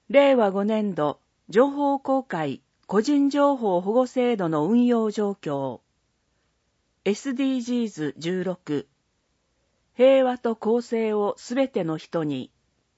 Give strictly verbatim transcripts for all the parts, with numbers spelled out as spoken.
れいわごねんど情報公開個人情報保護制度の運用状況 エスディージーズじゅうろく 平和と公正をすべての人に。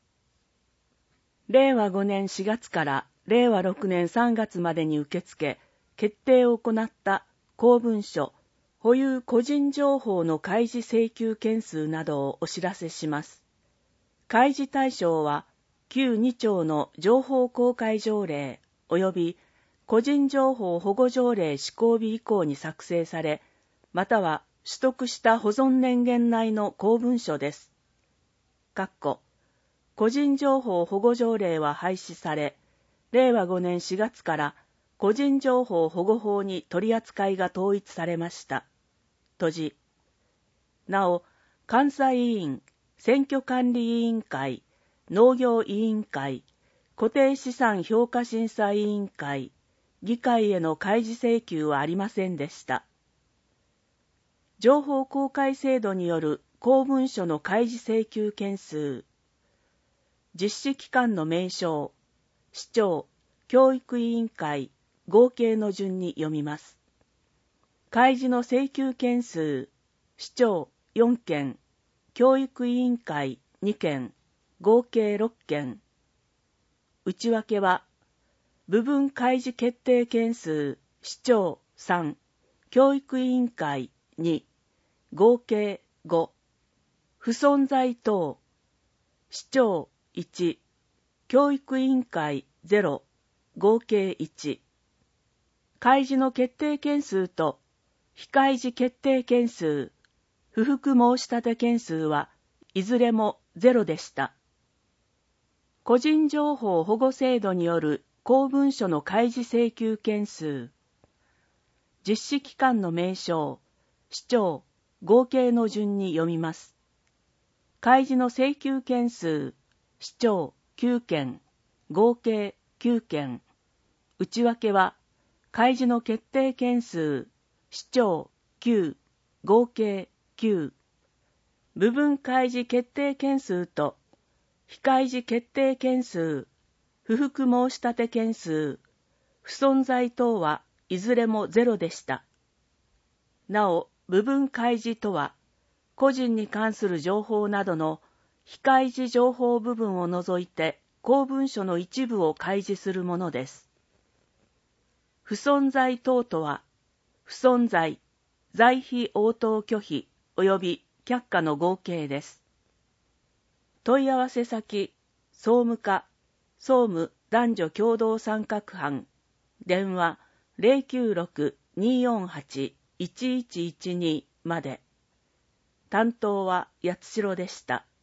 れいわごねんしがつかられいわろくねんさんがつまでに受付決定を行った公文書保有個人情報の開示請求件数などをお知らせします。開示対象は旧にちょうの情報公開条例及び個人情報保護条例施行日以降に作成され、または取得した保存年限内の公文書です。括弧個人情報保護条例は廃止され、れいわごねんしがつから個人情報保護法に取り扱いが統一されました。閉じ。なお、監査委員、選挙管理委員会、農業委員会、固定資産評価審査委員会、議会への開示請求はありませんでした。情報公開制度による公文書の開示請求件数。実施機関の名称、市長、教育委員会、合計の順に読みます。開示の請求件数、市長よんけん、教育委員会にけん、合計ろっけん。内訳は、部分開示決定件数、市長さん、教育委員会に、合計ご。不存在等、市長いち、教育委員会ゼロ、合計いち。開示の決定件数と、非開示決定件数、不服申し立て件数はいずれもゼロでした。個人情報保護制度による公文書の開示請求件数。実施機関の名称、市長、合計の順に読みます。開示の請求件数、市長きゅうけん、合計きゅうけん。内訳は、開示の決定件数、市長きゅう、合計きゅう。部分開示決定件数と、非開示決定件数、不服申し立て件数、不存在等はいずれもゼロでした。なお、部分開示とは、個人に関する情報などの非開示情報部分を除いて公文書の一部を開示するものです。不存在等とは、不存在、在非応答拒否及び却下の合計です。問い合わせ先、総務課、総務男女共同参画班、電話 ゼロきゅうろく にーよんはち いちいちいちに まで。担当は八代でした。